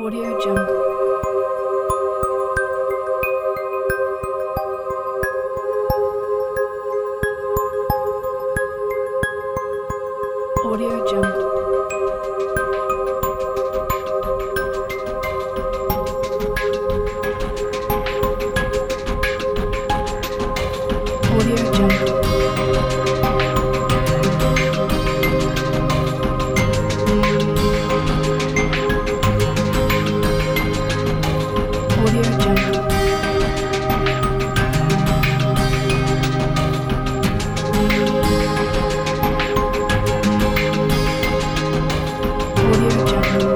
Audio Jungle. Audio Jungle. Audio Jungle. Audio Jungle. Audio Jungle.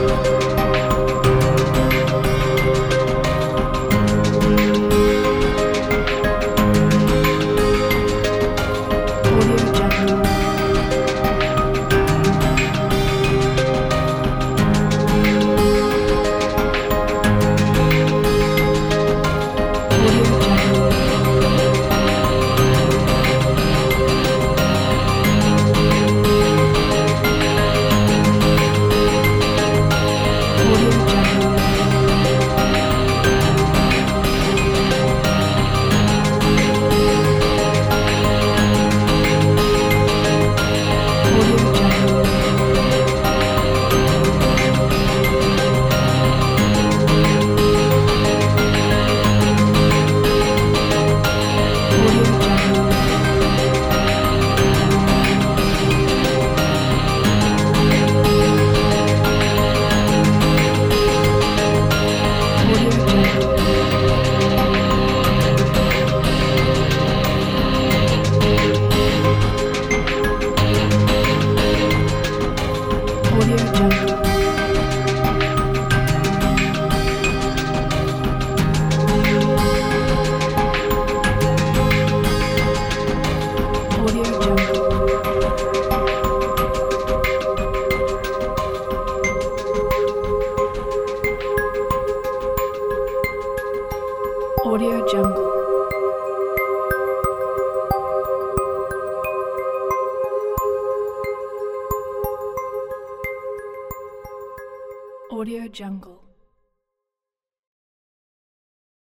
Audio Jungle. Audio Jungle. Audio Jungle. Audio Jungle. Audio Jungle. Audio Jungle. Audio Jungle. Audio Jungle. Audio Jungle. Audio Jungle.